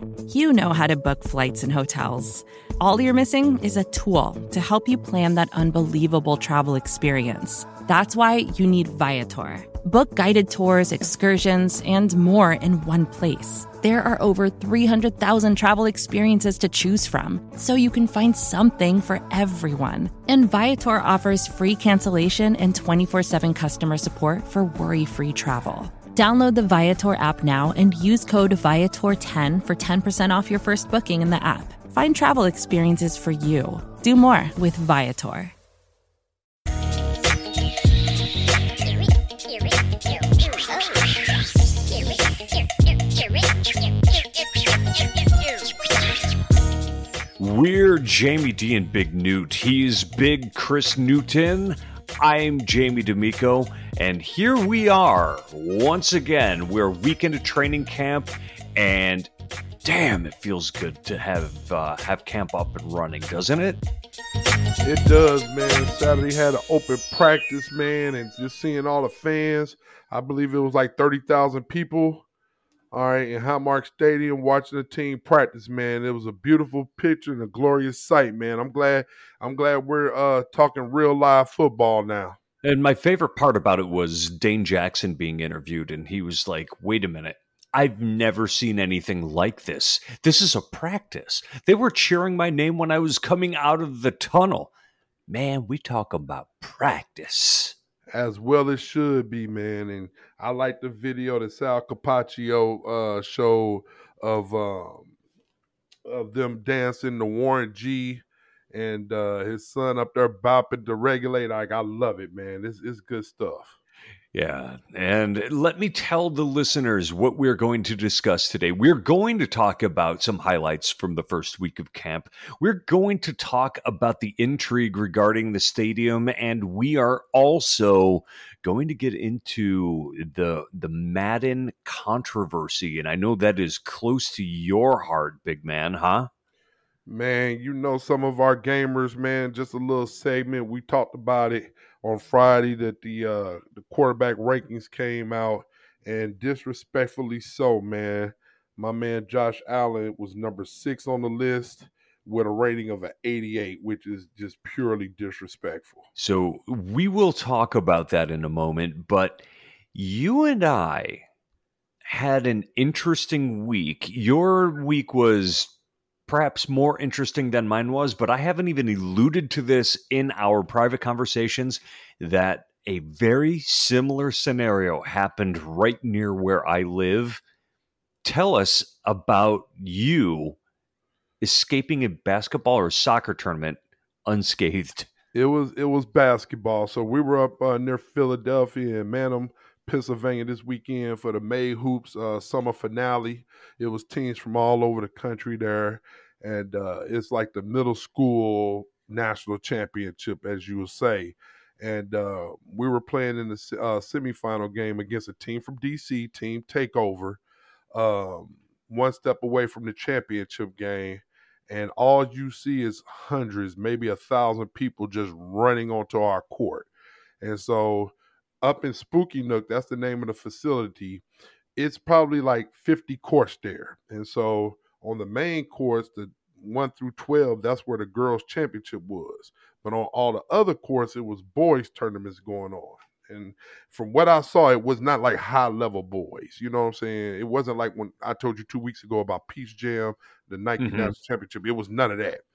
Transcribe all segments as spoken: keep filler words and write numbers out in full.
You know how to book flights and hotels. All you're missing is a tool to help you plan that unbelievable travel experience. That's why you need Viator. Book guided tours, excursions, and more in one place. There are over three hundred thousand travel experiences to choose from, so you can find something for everyone. And Viator offers free cancellation and twenty-four seven customer support for worry-free travel. Download the Viator app now and use code Viator ten for ten percent off your first booking in the app. Find travel experiences for you. Do more with Viator. We're Jamie D and Big Newt. He's Big Chris Newton. I'm Jamie D'Amico, and here we are once again. We're a weekend of training camp, and damn, it feels good to have uh, have camp up and running, doesn't it? It does, man. Saturday had an open practice, man, and just seeing all the fans. I believe it was like thirty thousand people, all right, in Highmark Stadium watching the team practice, man. It was a beautiful picture and a glorious sight, man. I'm glad I'm glad we're uh, talking real live football now. And my favorite part about it was Dane Jackson being interviewed, and he was like, wait a minute. I've never seen anything like this. This is a practice. They were cheering my name when I was coming out of the tunnel. Man, we talk about practice. As well as should be, man. And I like the video that Sal Capaccio uh, showed of um, of them dancing to Warren G and uh, his son up there bopping the regulator. Like, I love it, man. It's, it's good stuff. Yeah, and let me tell the listeners what we're going to discuss today. We're going to talk about some highlights from the first week of camp. We're going to talk about the intrigue regarding the stadium, and we are also going to get into the the Madden controversy, and I know that is close to your heart, big man, huh? Man, you know some of our gamers, man, just a little segment. We talked about it on Friday that the uh, the quarterback rankings came out, and disrespectfully so, man. My man Josh Allen was number six on the list with a rating of an eighty-eight, which is just purely disrespectful. So we will talk about that in a moment, but you and I had an interesting week. Your week was perhaps more interesting than mine was, but I haven't even alluded to this in our private conversations, that a very similar scenario happened right near where I live. Tell us about you escaping a basketball or soccer tournament unscathed. It was it was basketball. So we were up uh, near Philadelphia and Manham, Pennsylvania this weekend for the May Hoops uh, summer finale. It was teams from all over the country there, and uh, it's like the middle school national championship, as you would say. And uh, we were playing in the uh, semifinal game against a team from D C, Team Takeover, um, one step away from the championship game. And all you see is hundreds, maybe a thousand people just running onto our court. And so up in Spooky Nook, that's the name of the facility, it's probably like fifty courts there. And so on the main courts, the one through twelve, that's where the girls' championship was. But on all the other courts, it was boys' tournaments going on. And from what I saw, it was not like high-level boys. You know what I'm saying? It wasn't like when I told you two weeks ago about Peach Jam, the Nike Mm-hmm. National Championship. It was none of that.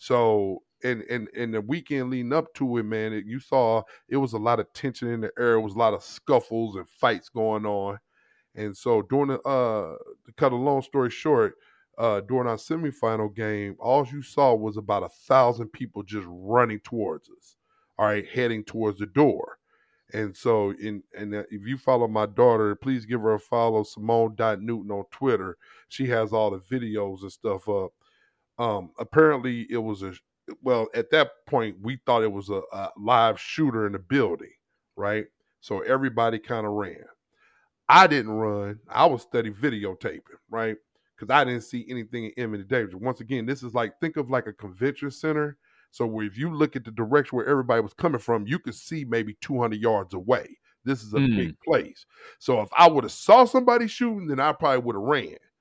So, and and and the weekend leading up to it, man, it, you saw it was a lot of tension in the air. It was a lot of scuffles and fights going on. And so during the, uh, to cut a long story short, uh, during our semifinal game, all you saw was about a thousand people just running towards us, all right, heading towards the door. And so, in and if you follow my daughter, please give her a follow, Simone Newton on Twitter. She has all the videos and stuff up. Um, apparently, it was a well at that point we thought it was a, a live shooter in the building, right? So everybody kind of ran. I didn't run. I was steady videotaping, right? Because I didn't see anything in imminent danger. Once again, this is like, think of like a convention center. So if you look at the direction where everybody was coming from, you could see maybe two hundred yards away. This is a Mm. big place. So if I would have saw somebody shooting, then I probably would have ran.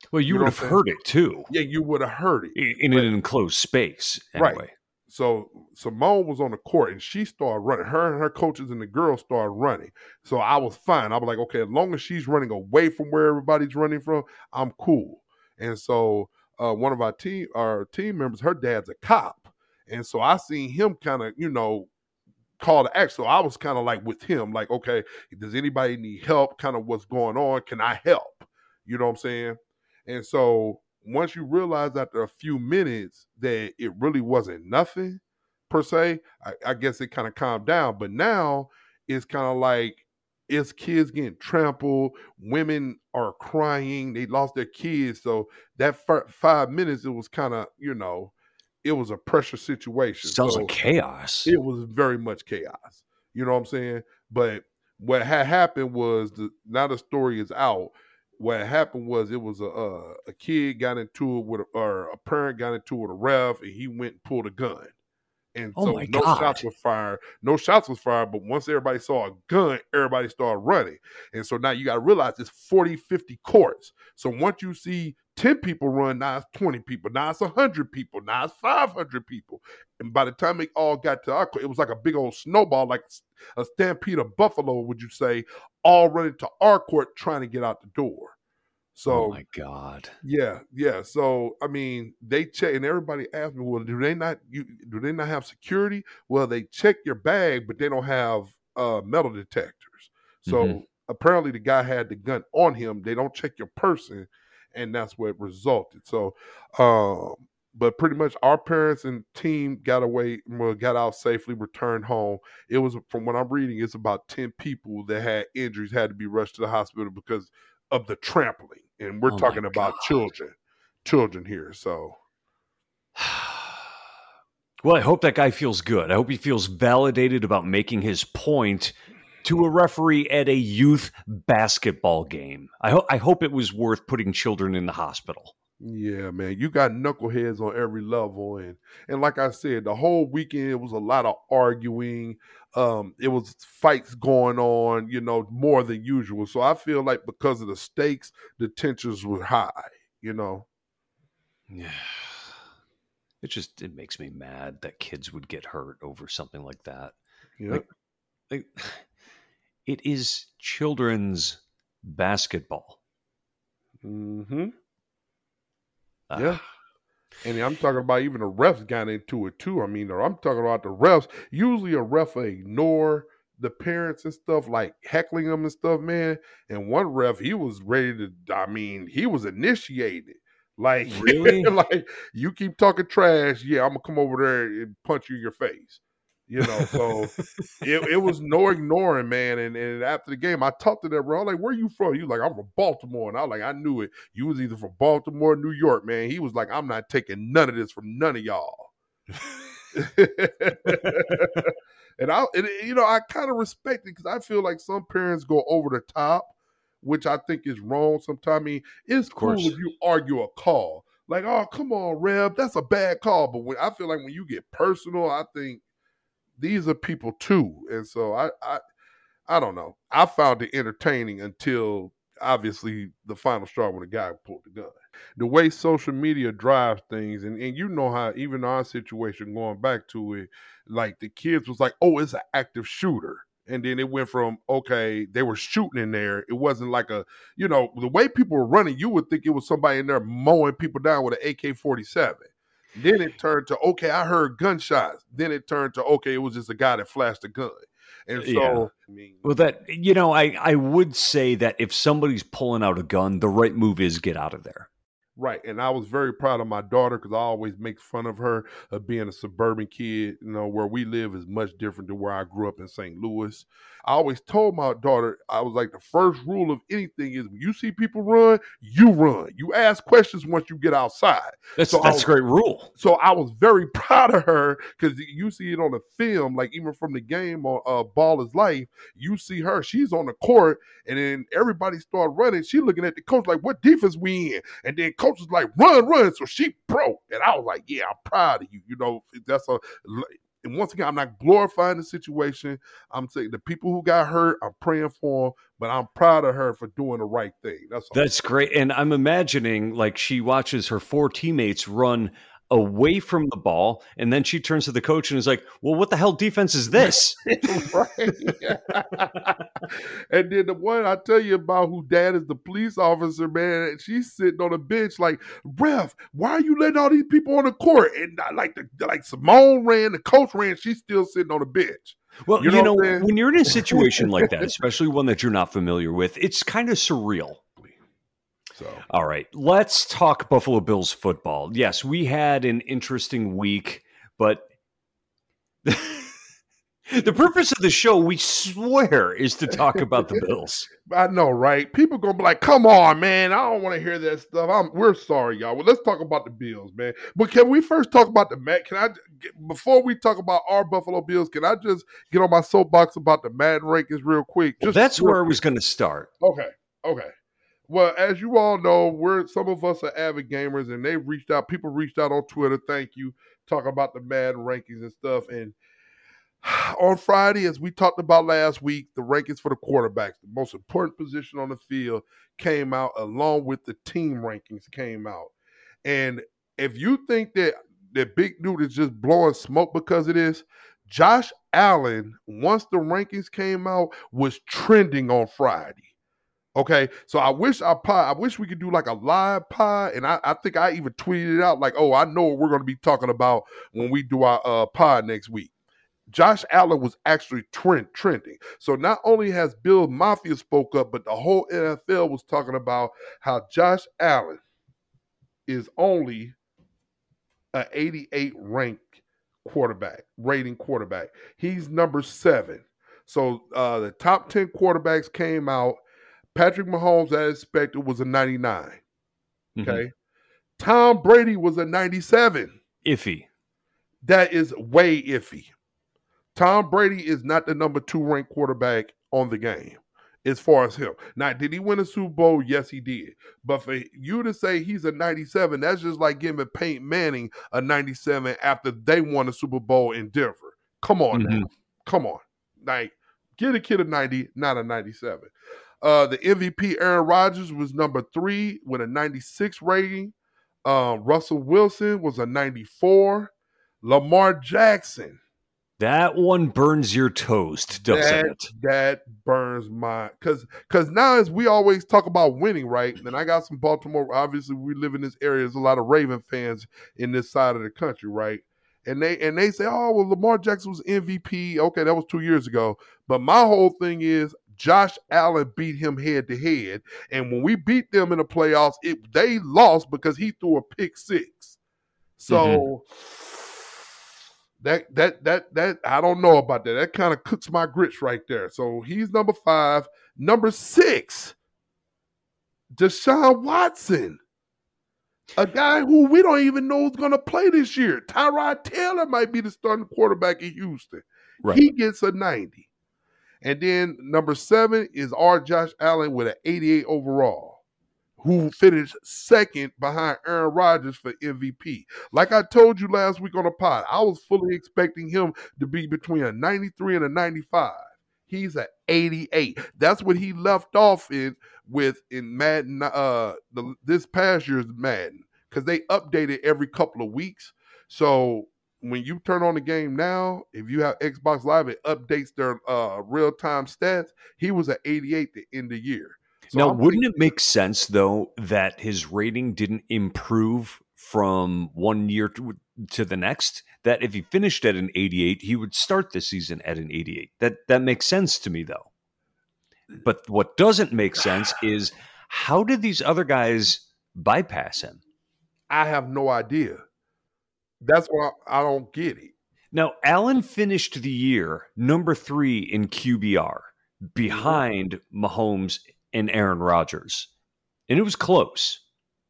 Well, you, You would know have what I'm saying? heard it too. Yeah, you would have heard it. I- In But- an enclosed space, anyway. Right. So Simone was on the court and she started running. Her and her coaches and the girls started running. So I was fine. I was like, okay, as long as she's running away from where everybody's running from, I'm cool. And so uh, one of our team, our team members, her dad's a cop. And so I seen him kind of, you know, call to action. So I was kind of like with him, like, okay, does anybody need help? Kind of what's going on? Can I help? You know what I'm saying? And so once you realize after a few minutes that it really wasn't nothing per se, I, I guess it kind of calmed down. But now it's kind of like it's kids getting trampled, women are crying, they lost their kids. So that f- five minutes, it was kind of, you know, it was a pressure situation. Sounds so like chaos. It was very much chaos. You know what I'm saying? But what had happened was, the, now the story is out. What happened was it was a a, a kid got into it with, a, or a parent got into it with a ref, and he went and pulled a gun. And Oh so my no God. shots were fired. No shots was fired, but once everybody saw a gun, everybody started running. And so now you got to realize it's forty, fifty courts. So once you see ten people run, now it's twenty people. Now it's one hundred people. Now it's five hundred people. And by the time they all got to our court, it was like a big old snowball, like a stampede of buffalo, would you say, all running to our court trying to get out the door. So, oh my God. yeah, yeah. So I mean, they check, and everybody asked me, "Well, do they not? You, do they not have security?" Well, they check your bag, but they don't have uh, metal detectors. So Mhm. apparently, the guy had the gun on him. They don't check your person, and that's what resulted. So, um, but pretty much, our parents and team got away, well, got out safely, returned home. It was, from what I'm reading, it's about ten people that had injuries, had to be rushed to the hospital because of the trampling. And we're Oh my talking about God. children, children here. So, Well, I hope that guy feels good. I hope he feels validated about making his point to a referee at a youth basketball game. I, ho- I hope it was worth putting children in the hospital. yeah, man, you got knuckleheads on every level. And, and like I said, the whole weekend, it was a lot of arguing. Um, it was fights going on, you know, more than usual. So I feel like because of the stakes, the tensions were high, you know. Yeah. It just, it makes me mad that kids would get hurt over something like that. Yeah. Like, like, it is children's basketball. Mm-hmm. Ah. Yeah. And I'm talking about even the refs got into it too. I mean, I'm talking about the refs. Usually a ref will ignore the parents and stuff, like heckling them and stuff, man. And one ref, he was ready to, I mean, he was initiated. Like, Really? like, you keep talking trash, yeah, I'm going to come over there and punch you in your face. You know, so it, it was no ignoring, man. And, and after the game, I talked to that bro. I was like, where you from? You like, I'm from Baltimore. And I was like, I knew it. You was either from Baltimore or New York, man. He was like, I'm not taking none of this from none of y'all. and I, and, you know, I kind of respect it because I feel like some parents go over the top, which I think is wrong sometimes. I mean, it's cool course. if you argue a call. Like, oh, come on, Rev, that's a bad call. But when I feel like when you get personal, I think these are people too. And so I, I I don't know. I found it entertaining until obviously the final straw when the guy pulled the gun. The way social media drives things, and, and you know how even our situation, going back to it, like the kids was like, oh, it's an active shooter. And then it went from, okay, they were shooting in there. It wasn't like a, you know, the way people were running, you would think it was somebody in there mowing people down with an A K forty-seven. Then it turned to, okay, I heard gunshots. Then it turned to, okay, it was just a guy that flashed a gun. And so, Yeah. I mean, Well, that, you know, I, I would say that if somebody's pulling out a gun, the right move is get out of there. right. And I was very proud of my daughter because I always make fun of her of being a suburban kid. You know, where we live is much different than where I grew up in Saint Louis. I always told my daughter, I was like, the first rule of anything is when you see people run, you run. You ask questions once you get outside. That's, So I that's was- a great rule. So I was very proud of her because you see it on the film, like even from the game on uh, Ball is Life, you see her, she's on the court, and then everybody start running. She looking at the coach like, what defense we in? And then coach was like, run, run. So she broke. And I was like, yeah, I'm proud of you. You know, that's a, and once again, I'm not glorifying the situation. I'm saying the people who got hurt, I'm praying for them, but I'm proud of her for doing the right thing. That's all. That's great. And I'm imagining like she watches her four teammates run away from the ball, and then she turns to the coach and is like, well, what the hell defense is this? Right. And then the one I tell you about who dad is the police officer, man, and she's sitting on a bench like, ref, why are you letting all these people on the court? And like the like Simone ran, the coach ran, she's still sitting on the bench. Well, you you know, know, when you're in a situation like that, especially one that you're not familiar with, it's kind of surreal. So. All right, let's talk Buffalo Bills football. Yes, we had an interesting week, but the purpose of the show, we swear, is to talk about the Bills. I know, right? People gonna be like, "Come on, man! I don't want to hear that stuff." I'm, we're sorry, y'all. Well, let's talk about the Bills, man. But can we first talk about the Matt? Can I, before we talk about our Buffalo Bills, can I just get on my soapbox about the Madden rankings real quick? Just well, that's real where quick. I was going to start. Okay, okay. Well, as you all know, we're some of us are avid gamers, and they reached out. People reached out on Twitter. Thank you, talking about the Madden rankings and stuff. And on Friday, as we talked about last week, the rankings for the quarterbacks, the most important position on the field, came out along with the team rankings came out. And if you think that that Big Dude is just blowing smoke because of this, Josh Allen, once the rankings came out, was trending on Friday. Okay, so I wish I pod, I wish we could do like a live pod, and I, I think I even tweeted it out like, oh, I know what we're going to be talking about when we do our uh, pod next week. Josh Allen was actually trend, trending. So not only has Bill Mafia spoke up, but the whole N F L was talking about how Josh Allen is only an eighty-eight ranked quarterback, rating quarterback. He's number seven. So uh, the top ten quarterbacks came out. Patrick Mahomes, as expected, was a ninety-nine. Okay. Mm-hmm. Tom Brady was a ninety-seven. Iffy. That is way iffy. Tom Brady is not the number two ranked quarterback on the game as far as him. Now, did he win a Super Bowl? Yes, he did. But for you to say he's a ninety-seven, that's just like giving Peyton Manning a ninety-seven after they won a Super Bowl in Denver. Come on mm-hmm. now. Come on. Like, get a kid a ninety, not a ninety-seven. Uh, the M V P, Aaron Rodgers, was number three with a ninety-six rating. Uh, Russell Wilson was a ninety-four. Lamar Jackson. That one burns your toast, doesn't that, it? That burns my... Because because now as we always talk about winning, right? And I got some Baltimore... Obviously, we live in this area. There's a lot of Raven fans in this side of the country, right? And they and they say, oh, well, Lamar Jackson was M V P. Okay, that was two years ago. But my whole thing is Josh Allen beat him head to head. And when we beat them in the playoffs, it, they lost because he threw a pick six. So... Mm-hmm. That that that that I don't know about that. That kind of cooks my grits right there. So he's number five. Number six, Deshaun Watson, a guy who we don't even know is going to play this year. Tyrod Taylor might be the starting quarterback in Houston. Right. He gets a ninety. And then number seven is our Josh Allen with an eighty-eight overall, who finished second behind Aaron Rodgers for M V P. Like I told you last week on the pod, I was fully expecting him to be between a ninety-three and a ninety-five. He's an eighty-eight. That's what he left off in with in Madden, uh, the, this past year's Madden, because they update it every couple of weeks. So when you turn on the game now, if you have Xbox Live, it updates their uh, real-time stats. He was an eighty-eight to end the year. So now, I'm wouldn't thinking, it make sense, though, that his rating didn't improve from one year to, to the next? That if he finished at an eighty-eight, he would start the season at an eighty-eight. That that makes sense to me, though. But what doesn't make sense is how did these other guys bypass him? I have no idea. That's why I, I don't get it. Now, Allen finished the year number three in Q B R behind mm-hmm. Mahomes and Aaron Rodgers. And it was close.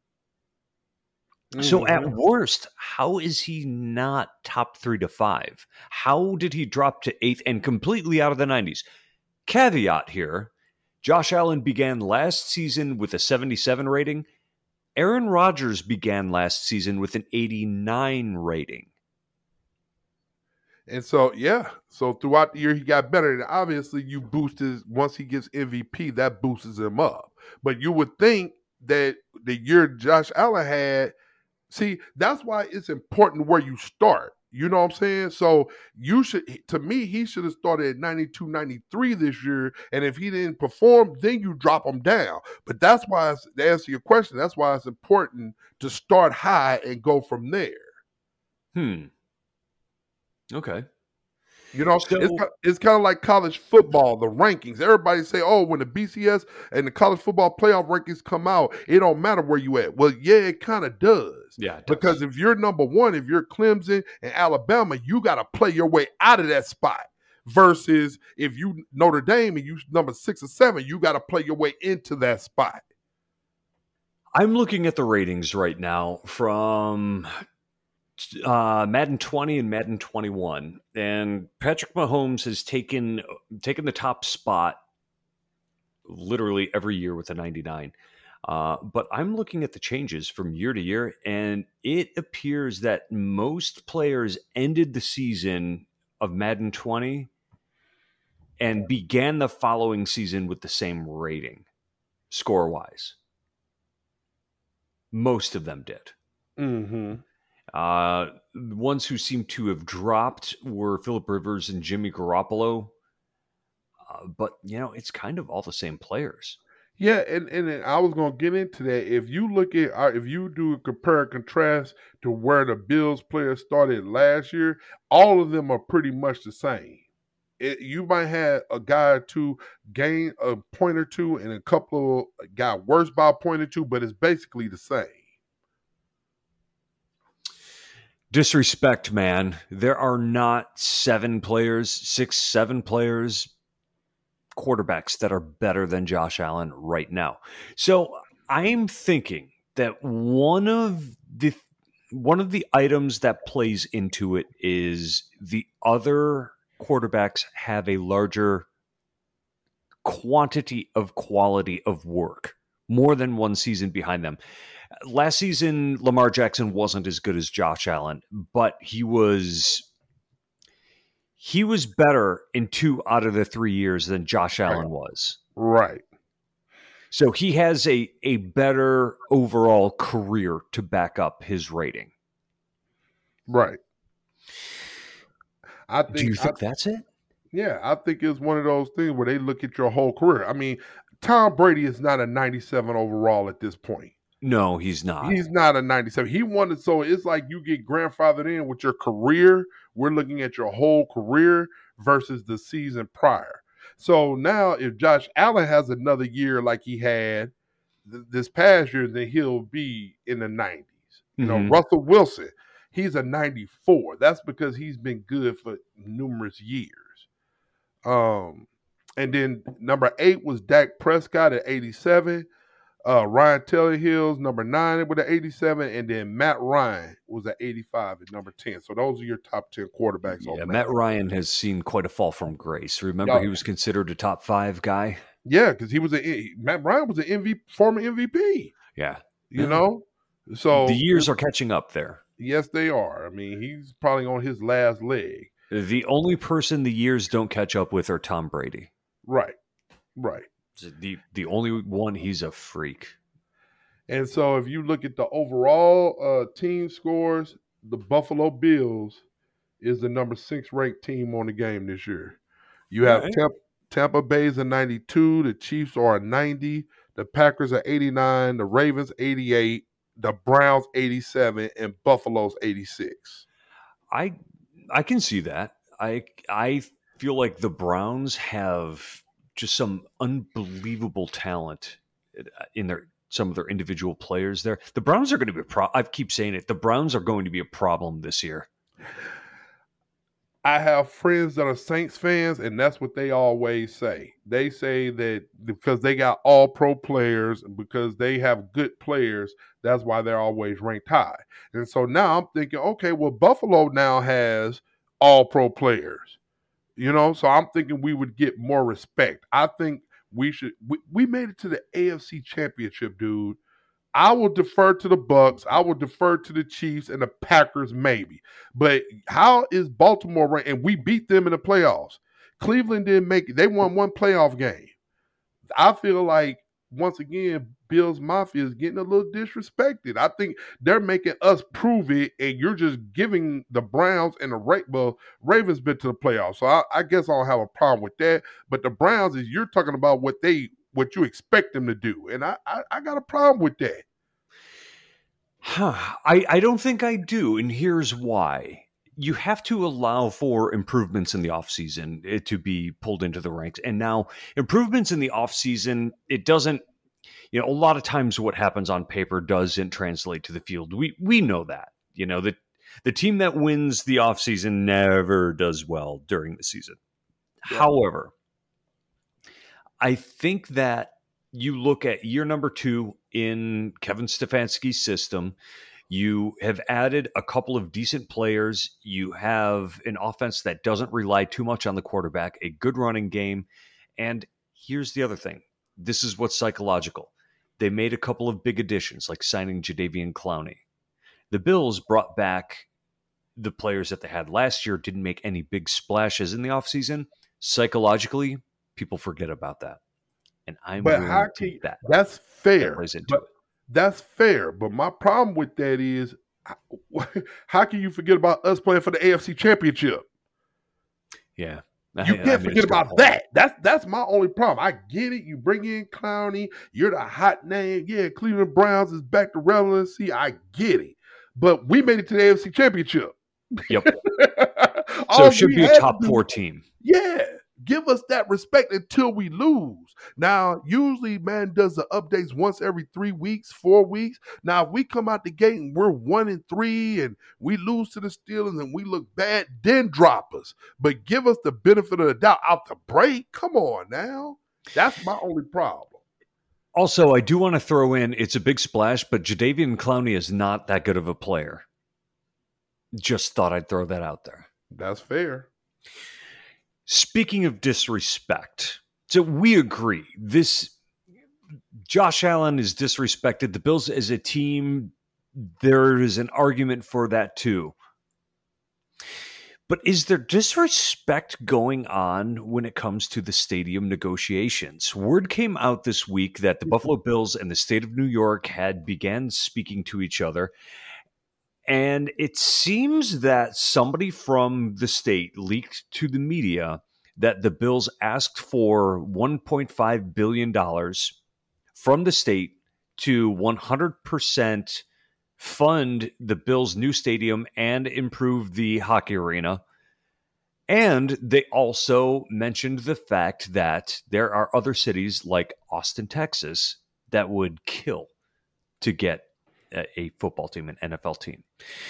Mm-hmm. So at worst, how is he not top three to five? How did he drop to eighth and completely out of the nineties? Caveat here, Josh Allen began last season with a seventy-seven rating. Aaron Rodgers began last season with an eighty-nine rating. And so, yeah, so throughout the year, he got better. And obviously, you boost his, once he gets M V P, that boosts him up. But you would think that the year Josh Allen had, see, that's why it's important where you start. You know what I'm saying? So you should, to me, he should have started at ninety-two, ninety-three this year. And if he didn't perform, then you drop him down. But that's why, it's, to answer your question, that's why it's important to start high and go from there. Hmm. Okay. You know, So, it's, it's kind of like college football, the rankings. Everybody say, oh, when the B C S and the college football playoff rankings come out, it don't matter where you at. Well, yeah, it kind of does. Yeah, it does. Because if you're number one, if you're Clemson and Alabama, you got to play your way out of that spot. Versus if you Notre Dame and you number six or seven, you got to play your way into that spot. I'm looking at the ratings right now from uh, Madden twenty and Madden twenty-one, and Patrick Mahomes has taken taken the top spot literally every year with a ninety-nine. Uh, but I'm looking at the changes from year to year, and it appears that most players ended the season of Madden twenty and began the following season with the same rating, score-wise. Most of them did. Mm-hmm. Uh, the ones who seem to have dropped were Phillip Rivers and Jimmy Garoppolo. Uh, but, you know, it's kind of all the same players. Yeah, and, and I was going to get into that. If you look at, uh, if you do a compare and contrast to where the Bills players started last year, all of them are pretty much the same. It, you might have a guy or two gain a point or two and a couple got worse by a point or two, but it's basically the same. Disrespect, man. There are not seven players, six, seven players, quarterbacks that are better than Josh Allen right now. So I'm thinking that one of the one of the items that plays into it is the other quarterbacks have a larger quantity of quality of work, more than one season behind them. Last season, Lamar Jackson wasn't as good as Josh Allen, but he was he was better in two out of the three years than Josh Allen was. Right. So he has a, a better overall career to back up his rating. Right. I think, Do you think I, that's it? Yeah, I think it's one of those things where they look at your whole career. I mean, Tom Brady is not a ninety-seven overall at this point. No, he's not. He's not a ninety-seven. He wanted, so it's like you get grandfathered in with your career. We're looking at your whole career versus the season prior. So now if Josh Allen has another year like he had th- this past year, then he'll be in the nineties. You Mm-hmm. know, Russell Wilson, he's a ninety-four. That's because he's been good for numerous years. Um, and then number eight was Dak Prescott at eighty-seven. Uh, Ryan Tannehill's number nine with an eighty-seven, and then Matt Ryan was at eighty-five at number ten. So those are your top ten quarterbacks. Yeah, on Matt Ryan has seen quite a fall from grace. Remember, Yeah. he was considered a top five guy. Yeah, because he was a Matt Ryan was an M V P, former M V P. Yeah, You Yeah. know, so the years are catching up there. Yes, they are. I mean, he's probably on his last leg. The only person the years don't catch up with are Tom Brady. Right, right. The the only one, he's a freak. And so if you look at the overall uh, team scores, the Buffalo Bills is the number six ranked team on the game this year. You have Right. Tampa, Tampa Bay's a ninety-two, the Chiefs are a ninety, the Packers are eighty-nine, the Ravens eighty-eight, the Browns eighty-seven, and Buffalo's eighty-six. I I can see that. I I feel like the Browns have just some unbelievable talent in their some of their individual players there. The Browns are going to be a pro- I keep saying it. The Browns are going to be a problem this year. I have friends that are Saints fans, and that's what they always say. They say that because they got all pro players, because they have good players, that's why they're always ranked high. And so now I'm thinking, okay, well, Buffalo now has all pro players, you know, so I'm thinking we would get more respect. I think we should, we, we made it to the A F C Championship, dude, I will defer to the Bucks. I will defer to the Chiefs and the Packers, maybe. But how is Baltimore ranked? And we beat them in the playoffs. Cleveland didn't make it. They won one playoff game. I feel like, once again, Bills Mafia is getting a little disrespected. I think they're making us prove it, and you're just giving the Browns and the Ra- well, Ravens been to the playoffs. So I, I guess I don't have a problem with that. But the Browns is you're talking about what they what you expect them to do. And I, I, I got a problem with that. Huh. I, I don't think I do. And here's why. You have to allow for improvements in the offseason to be pulled into the ranks. And now improvements in the offseason, it doesn't, you know, a lot of times what happens on paper doesn't translate to the field. We we know that. You know, the, the team that wins the offseason never does well during the season. Yeah. However, I think that you look at year number two in Kevin Stefanski's system, you have added a couple of decent players. You have an offense that doesn't rely too much on the quarterback, a good running game. And here's the other thing. This is what's psychological. They made a couple of big additions, like signing Jadeveon Clowney. The Bills brought back the players that they had last year, didn't make any big splashes in the offseason. Psychologically, people forget about that. And I'm but willing how to can, take that. That's fair. That plays into but, it. That's fair. But my problem with that is, how can you forget about us playing for the A F C Championship? Yeah. You I, can't I mean, forget about that. That's that's my only problem. I get it. You bring in Clowney. You're the hot name. Yeah, Cleveland Browns is back to relevancy. I get it. But we made it to the A F C Championship. Yep. So it should be a top four team. Yeah. Give us that respect until we lose. Now, usually, man does the updates once every three weeks, four weeks. Now, if we come out the gate and we're one and three and we lose to the Steelers and we look bad, then drop us. But give us the benefit of the doubt out the break. Come on now. That's my only problem. Also, I do want to throw in, it's a big splash, but Jadeveon Clowney is not that good of a player. Just thought I'd throw that out there. That's fair. Speaking of disrespect, so we agree. This Josh Allen is disrespected. The Bills as a team, there is an argument for that too. But is there disrespect going on when it comes to the stadium negotiations? Word came out this week that the Buffalo Bills and the state of New York had began speaking to each other. And it seems that somebody from the state leaked to the media that the Bills asked for one point five billion dollars from the state to one hundred percent fund the Bills' new stadium and improve the hockey arena. And they also mentioned the fact that there are other cities like Austin, Texas, that would kill to get a football team, an N F L team.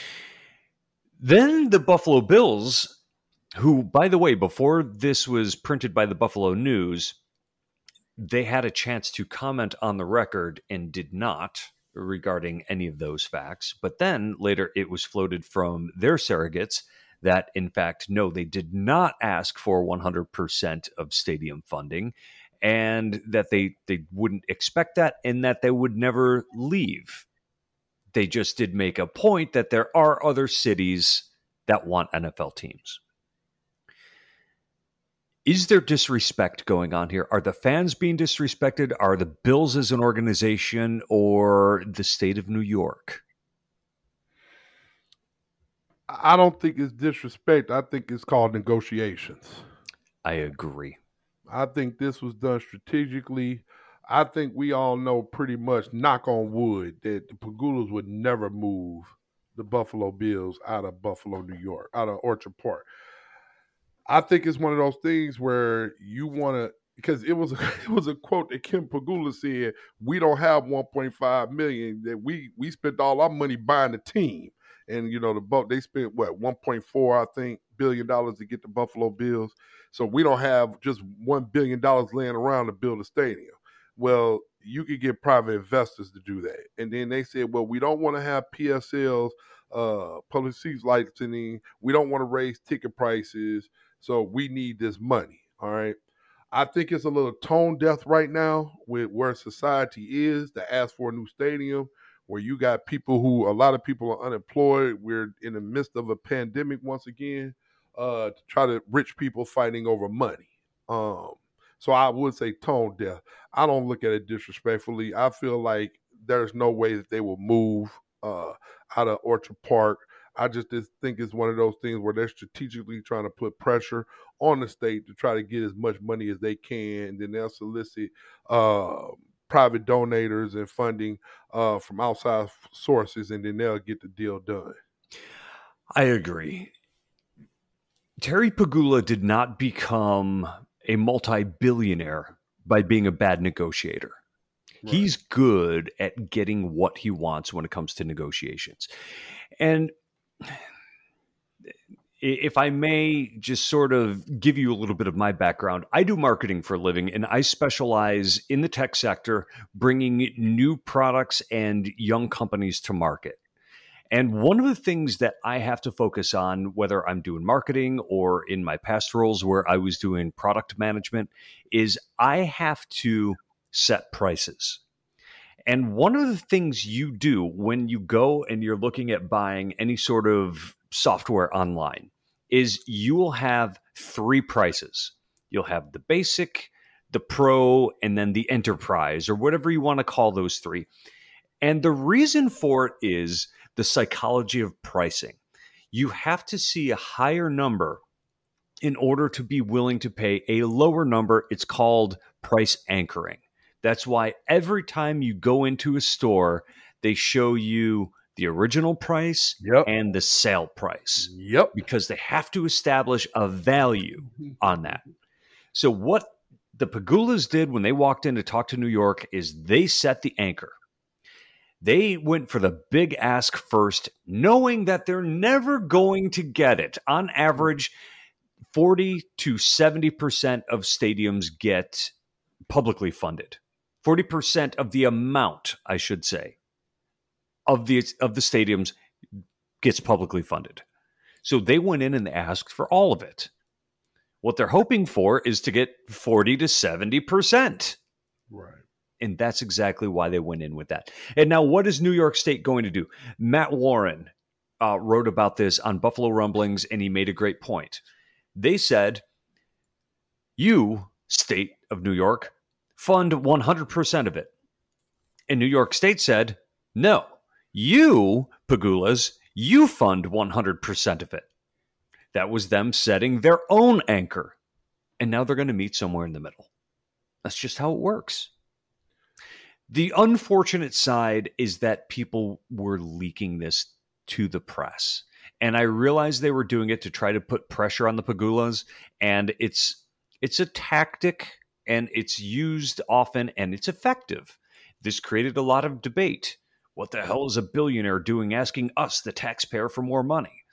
Then the Buffalo Bills, who, by the way, before this was printed by the Buffalo News, they had a chance to comment on the record and did not regarding any of those facts. But then later it was floated from their surrogates that, in fact, no, they did not ask for one hundred percent of stadium funding and that they, they wouldn't expect that and that they would never leave. They just did make a point that there are other cities that want N F L teams. Is there disrespect going on here? Are the fans being disrespected? Are the Bills as an organization or the state of New York? I don't think it's disrespect. I think it's called negotiations. I agree. I think this was done strategically. I think we all know pretty much, knock on wood, that the Pegulas would never move the Buffalo Bills out of Buffalo, New York, out of Orchard Park. I think it's one of those things where you want to, because it was a, it was a quote that Kim Pegula said, "We don't have one point five million. That we we spent all our money buying the team." And you know the they spent what one point four, I think, billion dollars to get the Buffalo Bills. So we don't have just one billion dollars laying around to build a stadium. Well, you could get private investors to do that. And then they said, well, we don't want to have P S Ls, uh, public seats licensing. We don't want to raise ticket prices. So we need this money. All right. I think it's a little tone deaf right now with where society is to ask for a new stadium, where you got people who, a lot of people are unemployed. We're in the midst of a pandemic once again, uh, to try to rich people fighting over money. Um, so I would say tone deaf. I don't look at it disrespectfully. I feel like there's no way that they will move uh, out of Orchard Park. I just, just think it's one of those things where they're strategically trying to put pressure on the state to try to get as much money as they can, and then they'll solicit uh, private donors and funding uh, from outside sources, and then they'll get the deal done. I agree. Terry Pegula did not become a multi-billionaire by being a bad negotiator. Right. He's good at getting what he wants when it comes to negotiations. And if I may just sort of give you a little bit of my background, I do marketing for a living, and I specialize in the tech sector, bringing new products and young companies to market. And one of the things that I have to focus on, whether I'm doing marketing or in my past roles where I was doing product management, is I have to set prices. And one of the things you do when you go and you're looking at buying any sort of software online is you will have three prices. You'll have the basic, the pro, and then the enterprise, or whatever you want to call those three. And the reason for it is the psychology of pricing. You have to see a higher number in order to be willing to pay a lower number. It's called price anchoring. That's why every time you go into a store, they show you the original price yep. and the sale price. Yep. Because they have to establish a value on that. So what the Pegulas did when they walked in to talk to New York is they set the anchor. They went for the big ask first, knowing that they're never going to get it. On average, forty to seventy percent of stadiums get publicly funded. forty percent of the amount, I should say, of the of the stadiums gets publicly funded. So they went in and asked for all of it. What they're hoping for is to get forty to seventy percent. Right. And that's exactly why they went in with that. And now what is New York State going to do? Matt Warren uh, wrote about this on Buffalo Rumblings, and he made a great point. They said, you, state of New York, fund one hundred percent of it. And New York State said, no, you, Pegulas, you fund one hundred percent of it. That was them setting their own anchor. And now they're going to meet somewhere in the middle. That's just how it works. The unfortunate side is that people were leaking this to the press. And I realized they were doing it to try to put pressure on the Pegulas. And it's it's a tactic, and it's used often, and it's effective. This created a lot of debate. What the hell is a billionaire doing asking us, the taxpayer, for more money?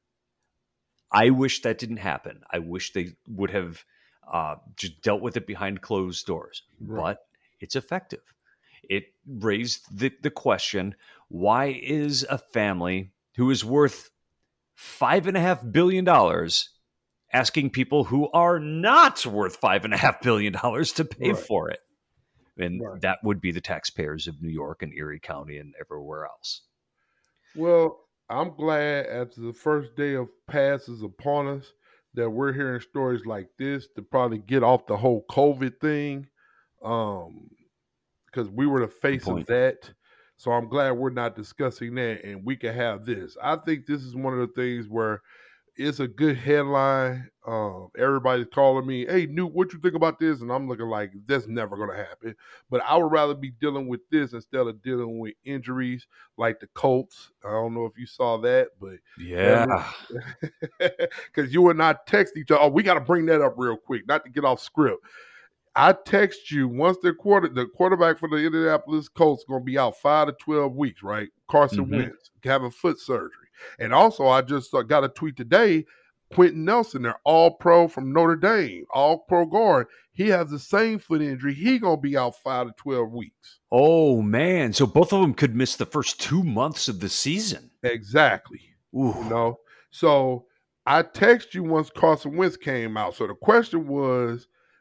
I wish that didn't happen. I wish they would have uh, just dealt with it behind closed doors. Right. But it's effective. It raised the, the question, why is a family who is worth five and a half billion dollars asking people who are not worth five and a half billion dollars to pay right. for it? And right. that would be the taxpayers of New York and Erie County and everywhere else. Well, I'm glad after the first day of pass is upon us that we're hearing stories like this to probably get off the whole COVID thing. Um, because we were the face of that. So I'm glad we're not discussing that, and we can have this. I think this is one of the things where it's a good headline. Um, everybody's calling me, hey, Newt, what you think about this? And I'm looking like, that's never going to happen. But I would rather be dealing with this instead of dealing with injuries like the Colts. I don't know if you saw that, but yeah. Because you and I text each other. Oh, we got to bring that up real quick, not to get off script. I text you once the quarter the quarterback for the Indianapolis Colts is going to be out five to twelve weeks, right? Carson mm-hmm. Wentz having foot surgery. And also, I just uh, got a tweet today, Quentin Nelson, they're all pro from Notre Dame, all pro guard. He has the same foot injury. He going to be out five to twelve weeks. Oh, man. So both of them could miss the first two months of the season. Exactly. Ooh. You know? So I text you once Carson Wentz came out. So the question was,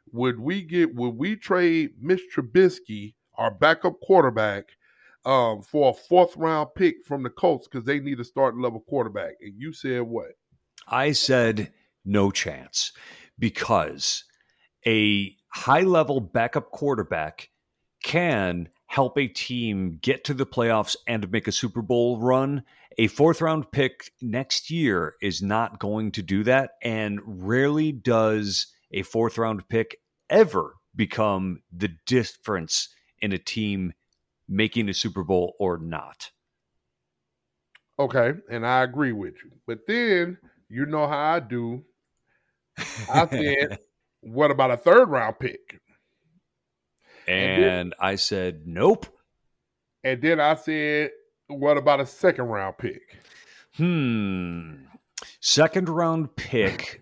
would we get would we trade Mitch Trubisky, our backup quarterback, um, for a fourth round pick from the Colts because they need a starting level quarterback? And you said what? I said no chance, because a high level backup quarterback can help a team get to the playoffs and make a Super Bowl run. A fourth round pick next year is not going to do that, and rarely does a fourth round pick ever become the difference in a team making a Super Bowl or not. Okay, and I agree with you. But then, you know how I do. I said, what about a third round pick? And, And then, I said, nope. and then I said, what about a second round pick? Hmm. Second round pick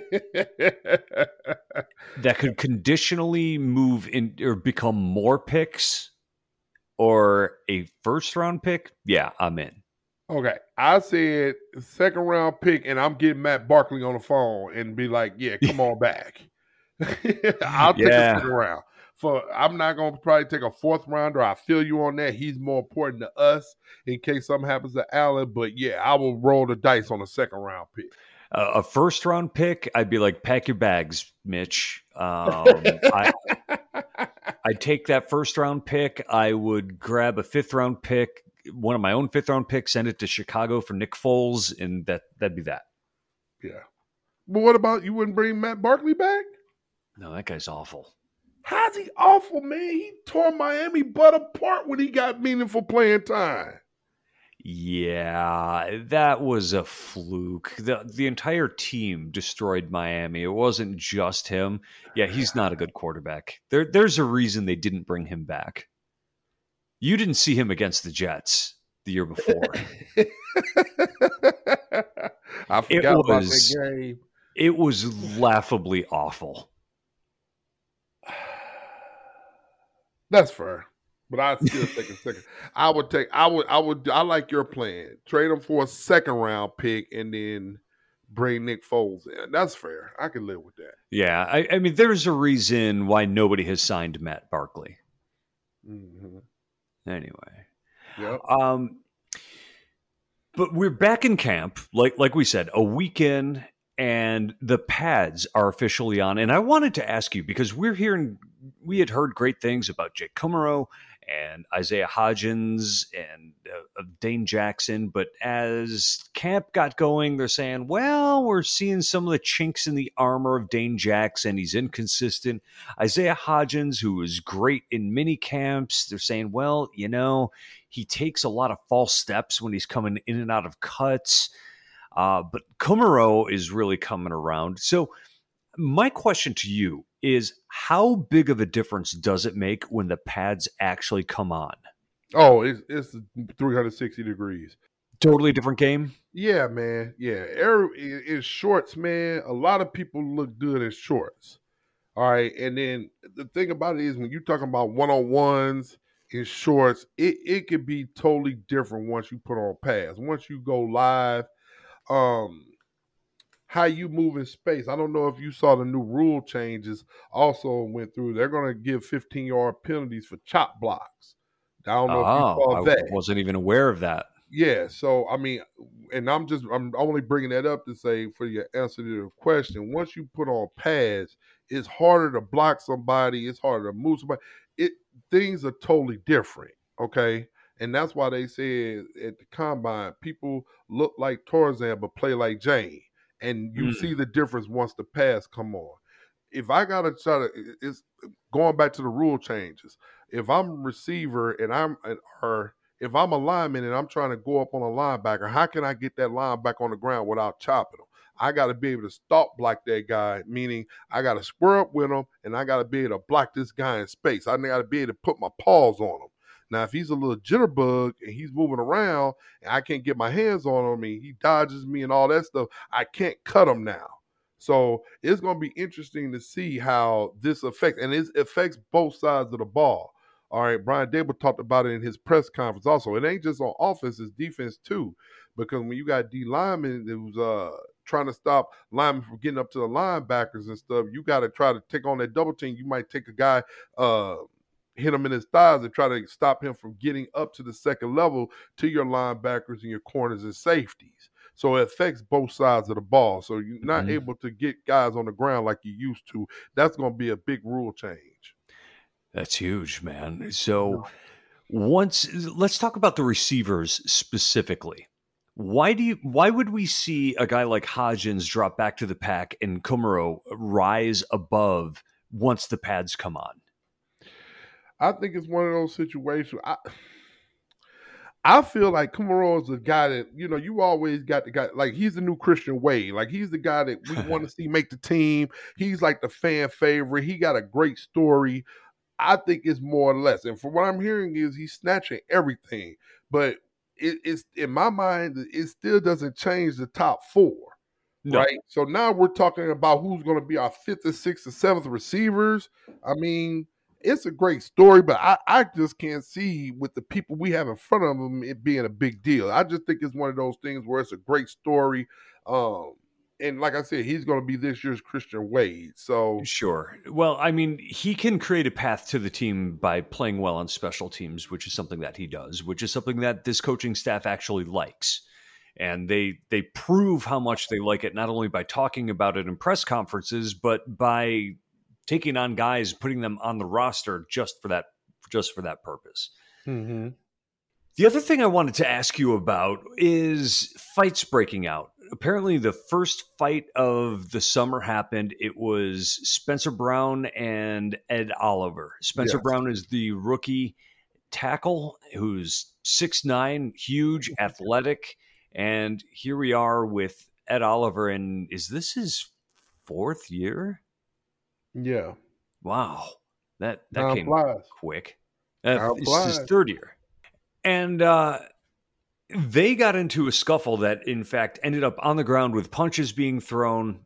that could conditionally move in or become more picks, or a first round pick. Yeah, I'm in. Okay, I said second round pick, and I'm getting Matt Barkley on the phone and be like, yeah, come on back. I'll take Yeah. a second round. For I'm not going to probably take a fourth rounder. I feel you on that. He's more important to us in case something happens to Allen. But yeah, I will roll the dice on a second round pick. Uh, a first round pick, I'd be like, pack your bags, Mitch. Um, I, I'd take that first round pick. I would grab a fifth round pick, one of my own fifth round picks, send it to Chicago for Nick Foles, and that, that'd be that. Yeah. But what about, you wouldn't bring Matt Barkley back? No, that guy's awful. How's he awful, man? He tore Miami butt apart when he got meaningful playing time. Yeah, that was a fluke. The the entire team destroyed Miami. It wasn't just him. Yeah, he's not a good quarterback. There there's a reason they didn't bring him back. You didn't see him against the Jets the year before. I forgot It about was- that game. It was laughably awful. That's fair. But I'd still take a second. I would take I would I would I like your plan. Trade him for a second round pick and then bring Nick Foles in. That's fair. I can live with that. Yeah, I, I mean, there's a reason why nobody has signed Matt Barkley. Mm-hmm. Anyway. Yep. Um, but we're back in camp, like like we said, a weekend, and the pads are officially on. And I wanted to ask you, because we're hearing, we had heard great things about Jake Kummerow and Isaiah Hodgins and uh, Dane Jackson. But as camp got going, they're saying, well, we're seeing some of the chinks in the armor of Dane Jackson. He's inconsistent. Isaiah Hodgins, who was great in mini camps, they're saying, well, you know, he takes a lot of false steps when he's coming in and out of cuts. Uh, but Kummerow is really coming around. So my question to you is, how big of a difference does it make when the pads actually come on? Oh, it's it's three hundred sixty degrees. Totally different game? Yeah, man. Yeah. Every, in shorts, man, a lot of people look good in shorts. All right. And then the thing about it is, when you're talking about one-on-ones in shorts, it, it could be totally different once you put on pads. Once you go live, um, how you move in space. I don't know if you saw the new rule changes also went through. They're going to give fifteen-yard penalties for chop blocks. I don't know Oh, if you saw I that. wasn't even aware of that. Yeah, so I mean, and I'm just I'm only bringing that up to say, for your answer to the question, once you put on pads, it's harder to block somebody, it's harder to move somebody. It things are totally different, okay? And that's why they said at the combine, people look like Tarzan but play like Jane. And you Mm. see the difference once the pads come on. If I gotta try to, it's going back to the rule changes. If I'm a receiver and I'm or if I'm a lineman and I'm trying to go up on a linebacker, how can I get that linebacker on the ground without chopping him? I got to be able to stop block that guy, meaning I got to square up with him and I got to be able to block this guy in space. I got to be able to put my paws on him. Now, if he's a little jitterbug and he's moving around and I can't get my hands on him and he dodges me and all that stuff, I can't cut him now. So it's going to be interesting to see how this affects, and it affects both sides of the ball. All right, Brian Dable talked about it in his press conference also. It ain't just on offense, it's defense too. Because when you got D linemen who's uh, trying to stop linemen from getting up to the linebackers and stuff, you got to try to take on that double team. You might take a guy, uh, hit him in his thighs and try to stop him from getting up to the second level to your linebackers and your corners and safeties. So it affects both sides of the ball. So you're not mm-hmm. able to get guys on the ground like you used to. That's going to be a big rule change. That's huge, man. So once let's talk about the receivers specifically. Why do you? Why would we see a guy like Hodgins drop back to the pack and Kumerow rise above once the pads come on? I think it's one of those situations. I, I feel like Kumerow is a guy that, you know, you always got the guy, like he's the new Christian Wade. Like he's the guy that we want to see make the team. He's like the fan favorite. He got a great story. I think it's more or less. And from what I'm hearing is he's snatching everything. But it, it's in my mind, it still doesn't change the top four. No. Right? So now we're talking about who's going to be our fifth and sixth and seventh receivers. I mean, it's a great story, but I, I just can't see with the people we have in front of them it being a big deal. I just think it's one of those things where it's a great story. Um, and like I said, he's going to be this year's Christian Wade. So sure. Well, I mean, he can create a path to the team by playing well on special teams, which is something that he does, which is something that this coaching staff actually likes. And they they prove how much they like it, not only by talking about it in press conferences, but by taking on guys, putting them on the roster just for that, just for that purpose. Mm-hmm. The other thing I wanted to ask you about is fights breaking out. Apparently the first fight of the summer happened. It was Spencer Brown and Ed Oliver. Spencer yes. Brown is the rookie tackle who's six nine, huge, athletic. And here we are with Ed Oliver. And is this his fourth year? Yeah. Wow. That that Time came flies. quick. Uh, it's his third year. And uh, they got into a scuffle that, in fact, ended up on the ground with punches being thrown.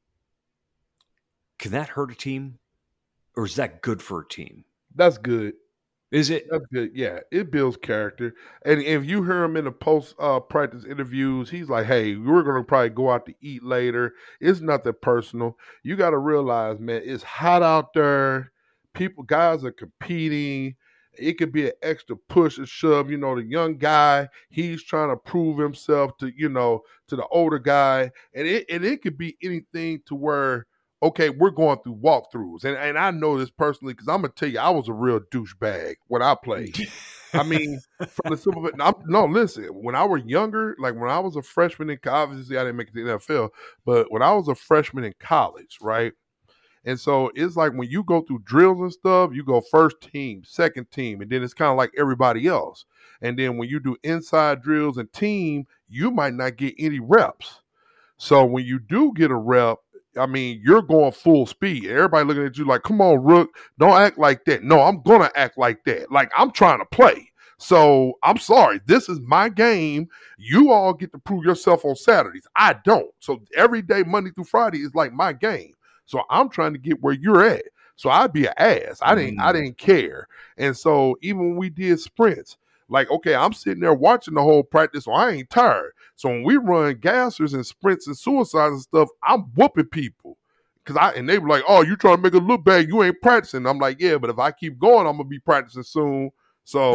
Can that hurt a team? Or is that good for a team? That's good. Is it? That's good. Yeah, it builds character. And if you hear him in the post uh, practice interviews, he's like, hey, we're going to probably go out to eat later. It's nothing personal. You got to realize, man, it's hot out there. People, guys are competing. It could be an extra push or shove. You know, the young guy, he's trying to prove himself to, you know, to the older guy. And it, and it could be anything to where, okay, we're going through walkthroughs. And and I know this personally because I'm going to tell you, I was a real douchebag when I played. I mean, from the simple – no, no, listen. When I was younger, like when I was a freshman in college – obviously I didn't make it to the N F L, but when I was a freshman in college, right? And so it's like when you go through drills and stuff, you go first team, second team, and then it's kind of like everybody else. And then when you do inside drills and team, you might not get any reps. So when you do get a rep, I mean, you're going full speed. Everybody looking at you like, come on, Rook, don't act like that. No, I'm going to act like that. Like, I'm trying to play. So I'm sorry. This is my game. You all get to prove yourself on Saturdays. I don't. So every day, Monday through Friday, is like my game. So I'm trying to get where you're at. So I'd be an ass. I didn't, mm. I didn't care. And so even when we did sprints, like, okay, I'm sitting there watching the whole practice, so I ain't tired. So when we run gassers and sprints and suicides and stuff, I'm whooping people. Cause I and they were like, oh, you trying to make it look bad, you ain't practicing. I'm like, yeah, but if I keep going, I'm gonna be practicing soon. So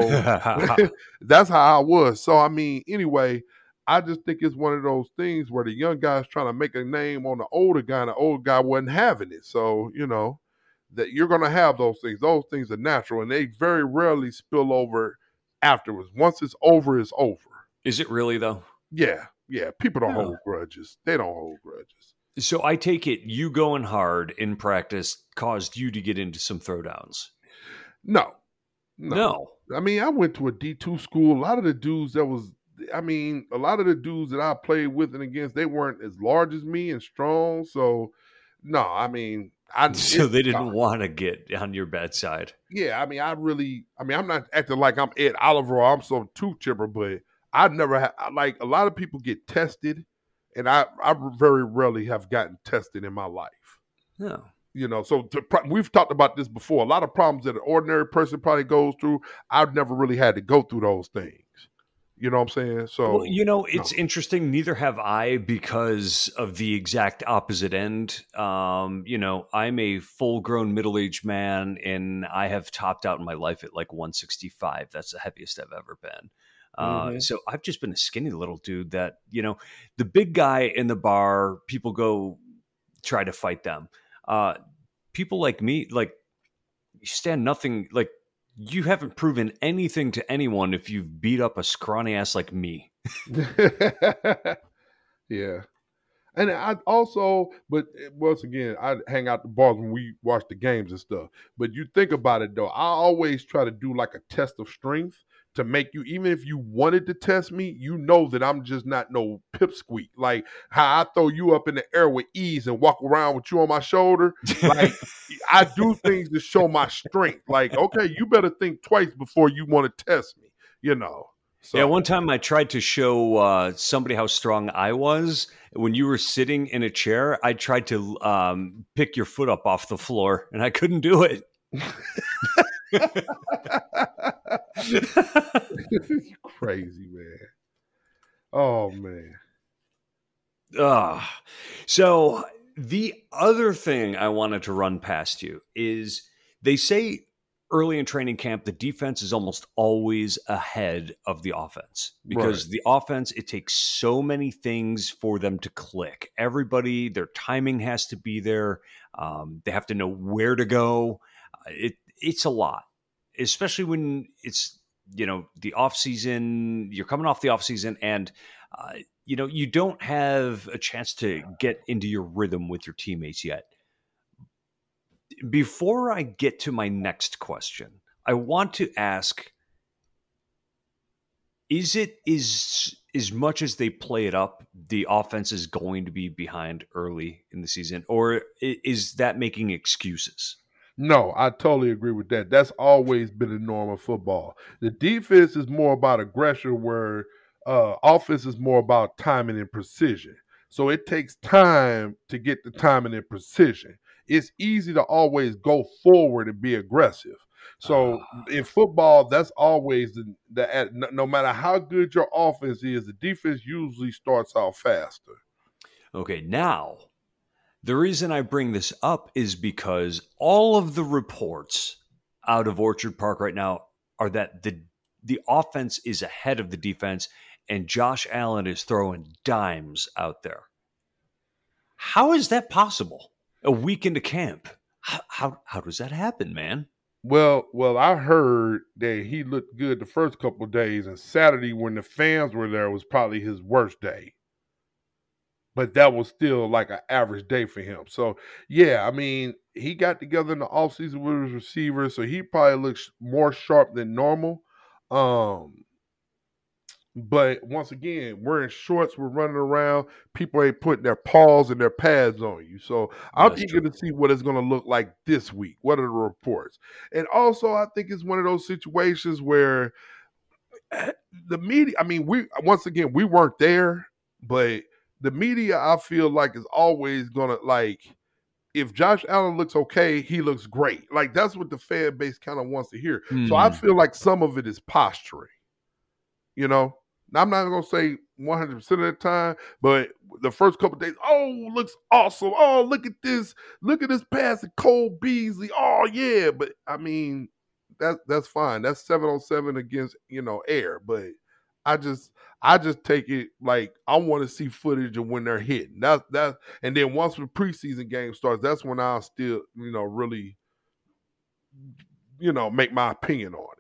that's how I was. So I mean, anyway, I just think it's one of those things where the young guy's trying to make a name on the older guy, and the old guy wasn't having it. So, you know, that you're gonna have those things. Those things are natural, and they very rarely spill over afterwards. Once it's over, it's over. Is it really though? Yeah, yeah. People don't yeah. hold grudges. They don't hold grudges. So I take it you going hard in practice caused you to get into some throwdowns. No, no. No. I mean, I went to a D two school. A lot of the dudes that was, I mean, a lot of the dudes that I played with and against, they weren't as large as me and strong. So, no, I mean, I so they didn't want to get on your bad side. Yeah, I mean, I really, I mean, I'm not acting like I'm Ed Oliver or I'm some tooth chipper, but I never had, like, a lot of people get tested, and I, I very rarely have gotten tested in my life. No. You know, so to, we've talked about this before. A lot of problems that an ordinary person probably goes through, I've never really had to go through those things. You know what I'm saying? So, well, you know, it's no. interesting. Neither have I because of the exact opposite end. Um, you know, I'm a full grown middle aged man and I have topped out in my life at like one sixty-five. That's the heaviest I've ever been. Uh, Mm-hmm. so I've just been a skinny little dude that, you know, the big guy in the bar, people go try to fight them. Uh, people like me, like, you stand nothing, like, you haven't proven anything to anyone if you've beat up a scrawny ass like me. Yeah. And I also, but once again, I hang out the bars when we watch the games and stuff. But you think about it though, I always try to do like a test of strength to make you, even if you wanted to test me, you know that I'm just not no pipsqueak. Like how I throw you up in the air with ease and walk around with you on my shoulder. Like I do things to show my strength. Like, okay, you better think twice before you want to test me, you know. So. Yeah, one time I tried to show uh, somebody how strong I was. When you were sitting in a chair, I tried to um, pick your foot up off the floor, and I couldn't do it. Crazy, man. Oh, man. Uh, so the other thing I wanted to run past you is they say early in training camp, the defense is almost always ahead of the offense because right. the offense, it takes so many things for them to click. Everybody, their timing has to be there. Um, they have to know where to go. It, it's a lot, especially when it's, you know, the off season, you're coming off the off season and, uh, you know, you don't have a chance to get into your rhythm with your teammates yet. Before I get to my next question, I want to ask, is it is as much as they play it up, the offense is going to be behind early in the season, or is that making excuses? No, I totally agree with that. That's always been a norm of football. The defense is more about aggression, where uh, offense is more about timing and precision. So it takes time to get the timing and precision. It's easy to always go forward and be aggressive. So uh, in football, that's always the, the no matter how good your offense is, the defense usually starts out faster. Okay, now the reason I bring this up is because all of the reports out of Orchard Park right now are that the the offense is ahead of the defense and Josh Allen is throwing dimes out there. How is that possible? A week into camp. How, how how does that happen, man? Well, well, I heard that he looked good the first couple of days, and Saturday when the fans were there was probably his worst day. But that was still like an average day for him. So, yeah, I mean, he got together in the offseason with his receivers, so he probably looks more sharp than normal. Um, But once again, we're in shorts, we're running around. People ain't putting their paws and their pads on you. So I'm That's eager true. to see what it's going to look like this week. What are the reports? And also, I think it's one of those situations where the media, I mean, we once again, we weren't there, but the media, I feel like, is always going to, like, if Josh Allen looks okay, he looks great. Like, that's what the fan base kind of wants to hear. Mm. So I feel like some of it is posturing, you know? I'm not going to say one hundred percent of the time, but the first couple of days, oh, looks awesome. Oh, look at this. Look at this pass to Cole Beasley. Oh, yeah. But, I mean, that, that's fine. That's seven on seven against, you know, air. But I just I just take it like I want to see footage of when they're hitting. That's, that, and then once the preseason game starts, that's when I'll still, you know, really, you know, make my opinion on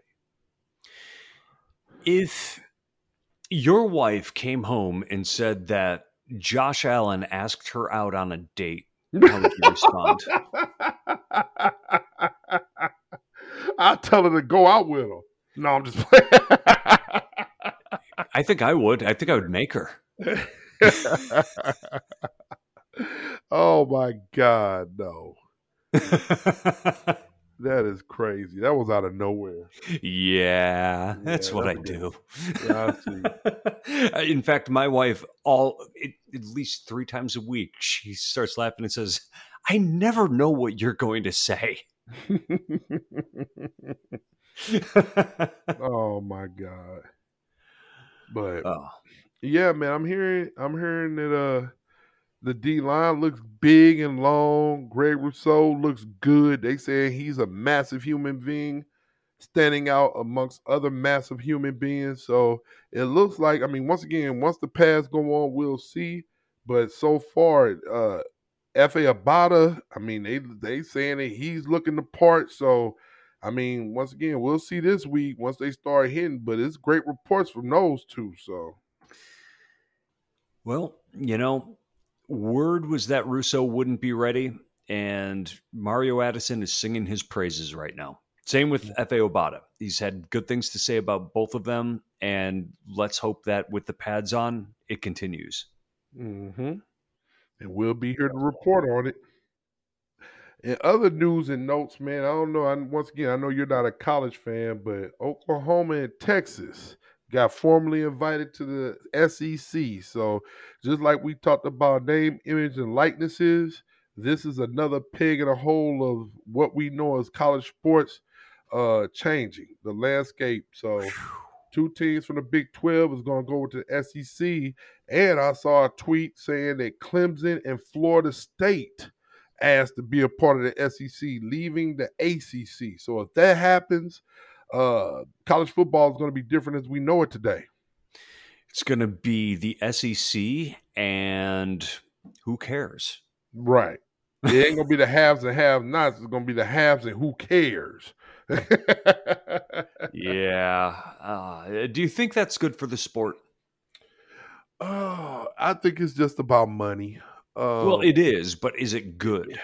it. If your wife came home and said that Josh Allen asked her out on a date, how would you respond? I'll tell her to go out with him. No, I'm just playing. I think I would. I think I would make her. Oh, my God, no. That is crazy. That was out of nowhere. Yeah, that's yeah, what that's I do. Yeah, I see. In fact, my wife, all it, at least three times a week, she starts laughing and says, I never know what you're going to say. Oh, my God. But Oh. yeah, man, I'm hearing I'm hearing that uh the D line looks big and long. Greg Rousseau looks good. They say he's a massive human being, standing out amongst other massive human beings. So it looks like, I mean, once again, once the pads go on, we'll see. But so far, uh, F A Abada, I mean, they they saying that he's looking the part. So, I mean, once again, we'll see this week once they start hitting. But it's great reports from those two. So, well, you know, word was that Russo wouldn't be ready, and Mario Addison is singing his praises right now. Same with F A Obata. He's had good things to say about both of them, and let's hope that with the pads on, it continues. mm-hmm. And we'll be here to report on it. In other news and notes, man, I don't know. I, once again, I know you're not a college fan, but Oklahoma and Texas got formally invited to the S E C. So just like we talked about name, image, and likenesses, this is another peg in a hole of what we know as college sports uh, changing the landscape. So two teams from the Big twelve is going to go to the S E C. And I saw a tweet saying that Clemson and Florida State asked to be a part of the S E C, leaving the A C C. So if that happens, uh, college football is going to be different as we know it today. It's going to be the S E C, and who cares? Right. It ain't going to be the haves and have-nots. It's going to be the haves and who cares. Yeah. Uh, do you think that's good for the sport? Oh, I think it's just about money. Um, well, it is, but is it good?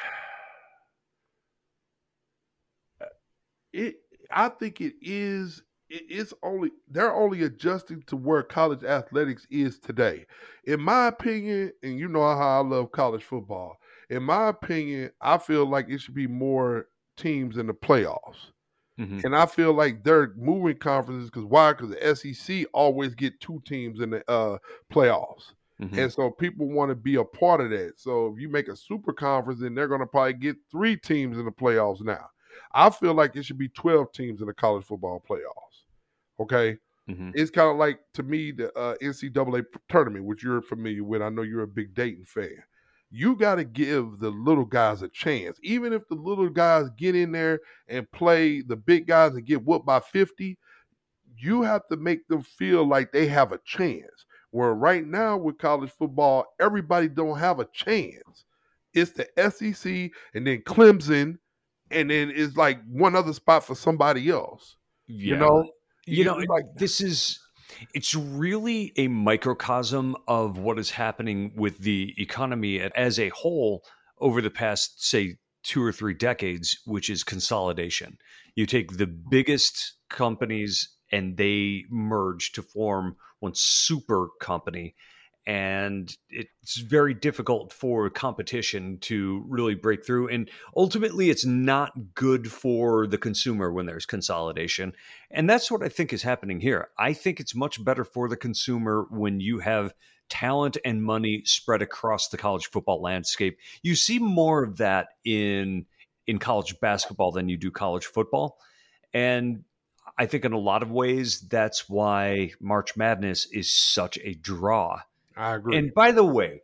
It, I think it is. It, it's only they're only adjusting to where college athletics is today. In my opinion, and you know how I love college football. In my opinion, I feel like it should be more teams in the playoffs. Mm-hmm. And I feel like they're moving conferences because why? Because the S E C always get two teams in the uh, playoffs. Mm-hmm. And so people want to be a part of that. So if you make a super conference, then they're going to probably get three teams in the playoffs now. I feel like it should be twelve teams in the college football playoffs. Okay? Mm-hmm. It's kind of like, to me, the uh, N C double A tournament, which you're familiar with. I know you're a big Dayton fan. You got to give the little guys a chance. Even if the little guys get in there and play the big guys and get whooped by fifty, you have to make them feel like they have a chance. Where right now with college football, everybody don't have a chance. It's the S E C and then Clemson, and then it's like one other spot for somebody else. Yeah. You know? You, you know, like this is it's really a microcosm of what is happening with the economy as a whole over the past, say, two or three decades, which is consolidation. You take the biggest companies and they merge to form one super company. And it's very difficult for competition to really break through. And ultimately, it's not good for the consumer when there's consolidation. And that's what I think is happening here. I think it's much better for the consumer when you have talent and money spread across the college football landscape. You see more of that in, in college basketball than you do college football. And I think in a lot of ways, that's why March Madness is such a draw. I agree. And by the way,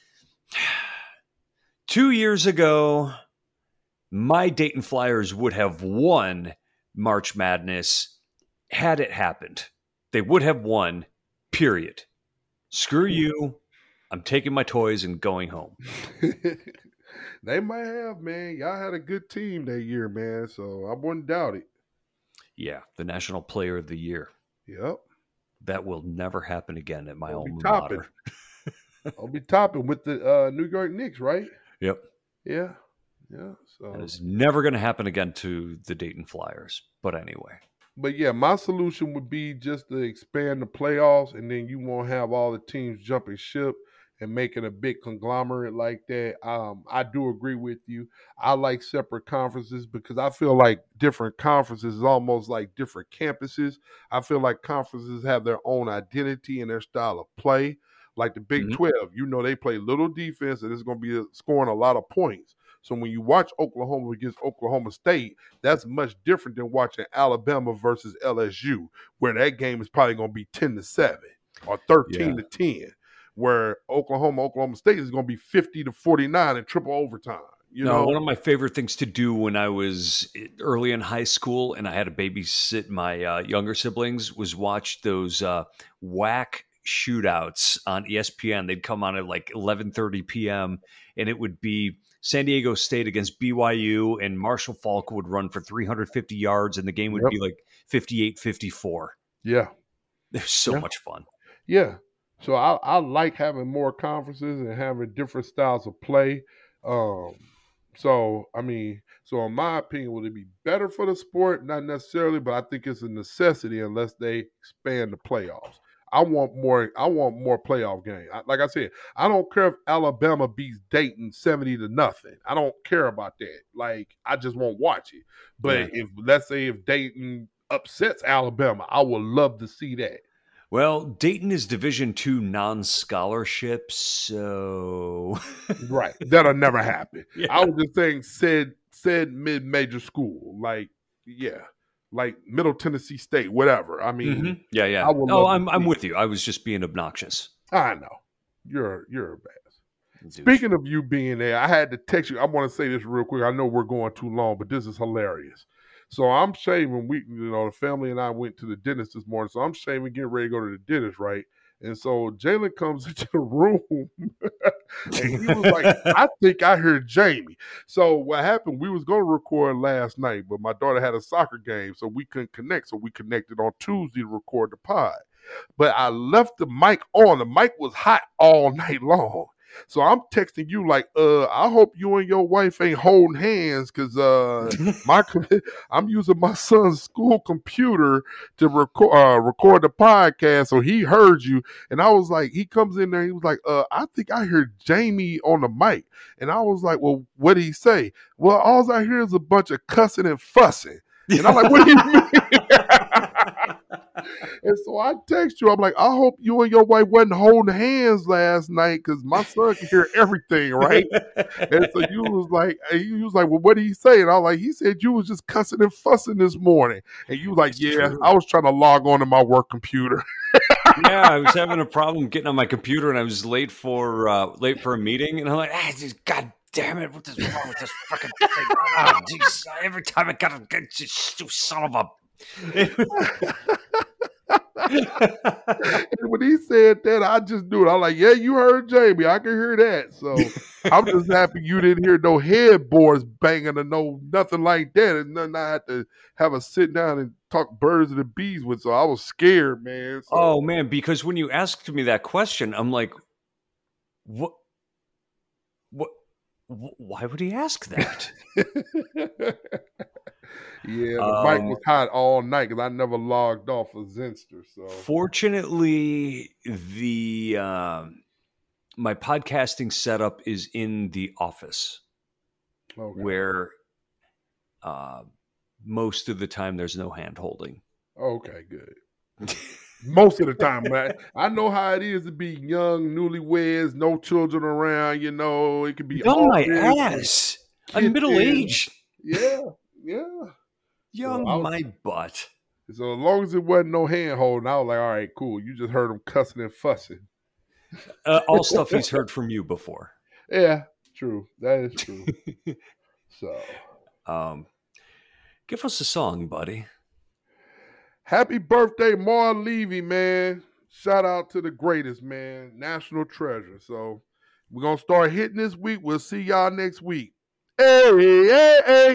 two years ago, my Dayton Flyers would have won March Madness had it happened. They would have won, period. Screw you. I'm taking my toys and going home. They might have, man. Y'all had a good team that year, man, so I wouldn't doubt it. Yeah, the National Player of the Year. Yep. That will never happen again at my I'll alma mater. I'll be topping with the uh, New York Knicks, right? Yep. Yeah. Yeah. So that is never going to happen again to the Dayton Flyers. But anyway. But yeah, my solution would be just to expand the playoffs, and then you won't have all the teams jumping ship and making a big conglomerate like that. Um, I do agree with you. I like separate conferences because I feel like different conferences is almost like different campuses. I feel like conferences have their own identity and their style of play. Like the Big mm-hmm. twelve, you know, they play little defense and it's going to be scoring a lot of points. So when you watch Oklahoma against Oklahoma State, that's much different than watching Alabama versus L S U, where that game is probably going to be ten to seven. or thirteen Yeah. to ten, where Oklahoma, Oklahoma State is going to be fifty to forty-nine in triple overtime. You no, know, one of my favorite things to do when I was early in high school and I had to babysit my uh, younger siblings was watch those uh, whack shootouts on E S P N. They'd come on at like eleven thirty p.m. and it would be San Diego State against B Y U, and Marshall Faulk would run for three hundred fifty yards, and the game would Yep. be like fifty-eight fifty-four. yeah, They're so Yeah. much fun. yeah. So I, I like having more conferences and having different styles of play. Um, so I mean, so in my opinion, would it be better for the sport? Not necessarily, but I think it's a necessity unless they expand the playoffs. I want more. I want more playoff games. I, like I said, I don't care if Alabama beats Dayton seventy to nothing. I don't care about that. Like I just won't watch it. But Yeah. if let's say if Dayton upsets Alabama, I would love to see that. Well, Dayton is Division two non-scholarship, so Right. That'll never happen. Yeah. I was just saying said said mid major school. Like, yeah. Like Middle Tennessee State, whatever. I mean, Mhm. yeah, yeah. I would Oh, love to I'm I'm see with you. I was just being obnoxious. I know. You're you're a bad. Speaking of you being there, I had to text you. I want to say this real quick. I know we're going too long, but this is hilarious. So I'm shaving. We, you know, the family and I went to the dentist this morning. So I'm shaving, getting ready to go to the dentist, right? And so Jalen comes into the room, and he was like, "I think I heard Jamie." So what happened? We was going to record last night, but my daughter had a soccer game, so we couldn't connect. So we connected on Tuesday to record the pod. But I left the mic on. The mic was hot all night long. So I'm texting you like, uh, I hope you and your wife ain't holding hands because uh, my I'm using my son's school computer to record uh, record the podcast. So he heard you, and I was like, he comes in there, he was like, uh, I think I heard Jamie on the mic, and I was like, well, what did he say? Well, all I hear is a bunch of cussing and fussing, and I'm like, what do you mean? And so I text you. I'm like, I hope you and your wife wasn't holding hands last night because my son can hear everything, right? And so you was like, you was like, well, what did he say? And I was like, he said you was just cussing and fussing this morning. And you was like, That's yeah, true. I was trying to log on to my work computer. Yeah, I was having a problem getting on my computer, and I was late for uh, late for a meeting, and I'm like, ah, just, God damn it, what is wrong with this fucking thing? Oh, geez, every time I gotta get you, son of a. And when he said that, I just knew it. I'm like, yeah, you heard Jamie. I can hear that. So I'm just happy you didn't hear no headboards banging or no nothing like that. And nothing I had to have a sit down and talk birds and the bees with. So I was scared, man. So. Oh man, because when you asked me that question, I'm like, what, what, wh- why would he ask that? Yeah, the Um, mic was hot all night because I never logged off of Zenster. So Fortunately, the um, my podcasting setup is in the office, okay. where uh, most of the time there's no hand holding. Okay, good. Most of the time, man. I know how it is to be young, newlyweds, no children around. You know, it could be On my office, ass. I'm kitchen. middle aged. Yeah, yeah. Young I was- my butt. So as long as it wasn't no hand holding, I was like, all right, cool. You just heard him cussing and fussing. Uh, all stuff he's heard from you before. Yeah, true. That is true. So Um, give us a song, buddy. happy birthday, Marl Levy, man. Shout out to the greatest, man. National treasure. So we're going to start hitting this week. We'll see y'all next week. Hey, hey, hey.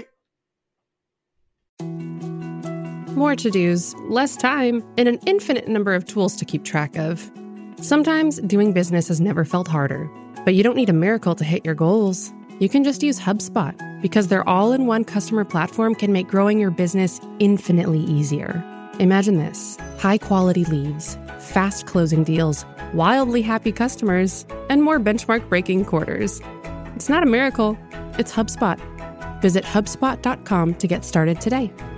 More to-dos, less time, and an infinite number of tools to keep track of. Sometimes doing business has never felt harder, but you don't need a miracle to hit your goals. You can just use HubSpot because their all-in-one customer platform can make growing your business infinitely easier. Imagine this: high-quality leads, fast closing deals, wildly happy customers, and more benchmark-breaking quarters. It's not a miracle, it's HubSpot. Visit HubSpot dot com to get started today.